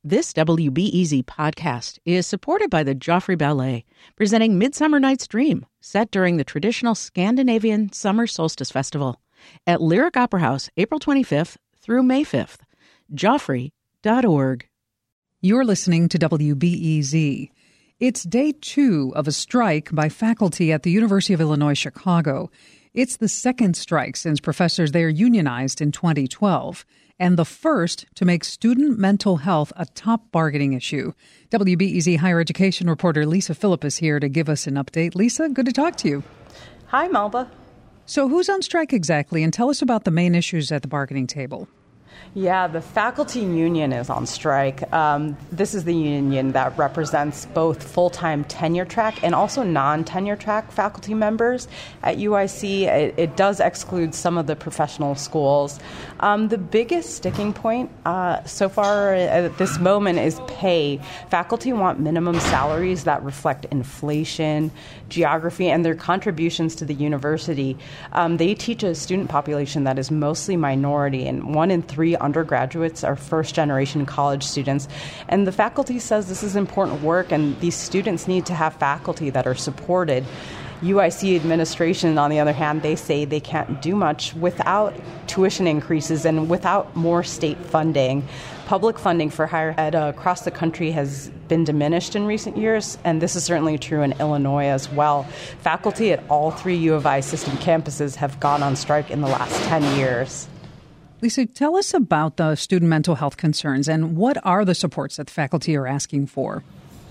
This WBEZ podcast is supported by the Joffrey Ballet, presenting Midsummer Night's Dream, set during the traditional Scandinavian Summer Solstice Festival at Lyric Opera House, April 25th through May 5th. Joffrey.org. You're listening to WBEZ. It's day 2 of a strike by faculty at the University of Illinois Chicago. It's the second strike since professors there unionized in 2012, and the first to make student mental health a top bargaining issue. WBEZ higher education reporter Lisa Phillip is here to give us an update. Lisa, good to talk to you. Hi, Melba. So who's on strike exactly, and tell us about the main issues at the bargaining table. Yeah, the faculty union is on strike. This is the union that represents both full-time tenure track and also non-tenure track faculty members at UIC. It does exclude some of the professional schools. The biggest sticking point so far at this moment is pay. Faculty want minimum salaries that reflect inflation, geography, and their contributions to the university. They teach a student population that is mostly minority, and 1 in 3 undergraduates are first-generation college students. And the faculty says this is important work, and these students need to have faculty that are supported. UIC administration, on the other hand, they say they can't do much without tuition increases and without more state funding. Public funding for higher ed across the country has been diminished in recent years, and this is certainly true in Illinois as well. Faculty at all 3 U of I system campuses have gone on strike in the last 10 years. Lisa, tell us about the student mental health concerns and what are the supports that the faculty are asking for?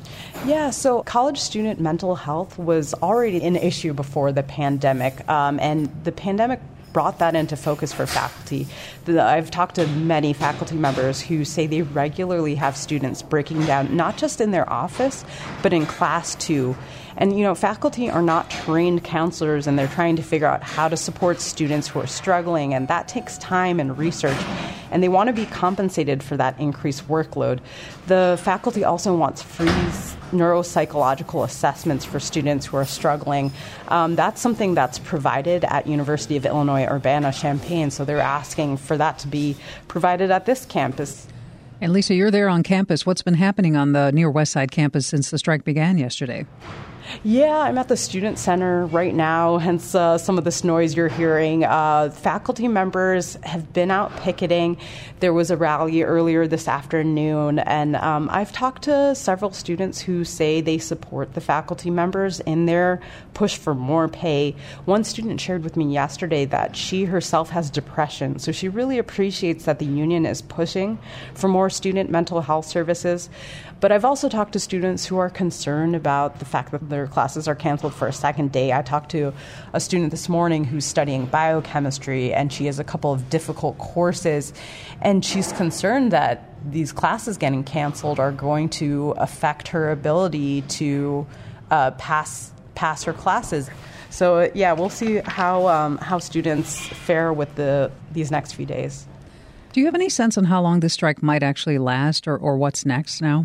Yeah, so college student mental health was already an issue before the pandemic, and the pandemic brought that into focus for faculty. I've talked to many faculty members who say they regularly have students breaking down, not just in their office, but in class too. And, faculty are not trained counselors, and they're trying to figure out how to support students who are struggling, and that takes time and research, and they want to be compensated for that increased workload. The faculty also wants free neuropsychological assessments for students who are struggling. That's something that's provided at University of Illinois Urbana-Champaign, so they're asking for that to be provided at this campus. And Lisa, you're there on campus. What's been happening on the near West Side campus since the strike began yesterday? Yeah, I'm at the Student Center right now, hence some of this noise you're hearing. Faculty members have been out picketing. There was a rally earlier this afternoon, and I've talked to several students who say they support the faculty members in their push for more pay. One student shared with me yesterday that she herself has depression, so she really appreciates that the union is pushing for more student mental health services. But I've also talked to students who are concerned about the fact that their classes are canceled for a second day. I talked to a student this morning who's studying biochemistry, and she has a couple of difficult courses, and she's concerned that these classes getting canceled are going to affect her ability to pass her classes. So, yeah, we'll see how students fare with these next few days. Do you have any sense on how long this strike might actually last or what's next now?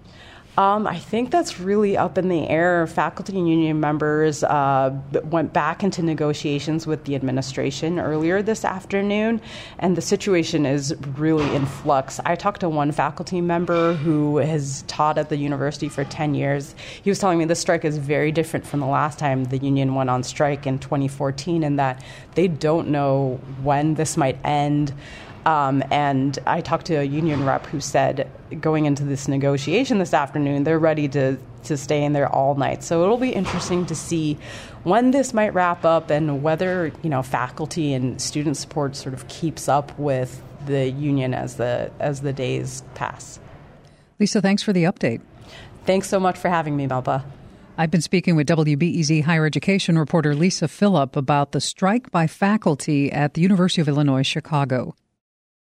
I think that's really up in the air. Faculty and union members went back into negotiations with the administration earlier this afternoon, and the situation is really in flux. I talked to one faculty member who has taught at the university for 10 years. He was telling me this strike is very different from the last time the union went on strike in 2014, in that they don't know when this might end. And I talked to a union rep who said going into this negotiation this afternoon, they're ready to stay in there all night. So it'll be interesting to see when this might wrap up and whether, faculty and student support sort of keeps up with the union as the days pass. Lisa, thanks for the update. Thanks so much for having me, Melba. I've been speaking with WBEZ higher education reporter Lisa Phillip about the strike by faculty at the University of Illinois Chicago.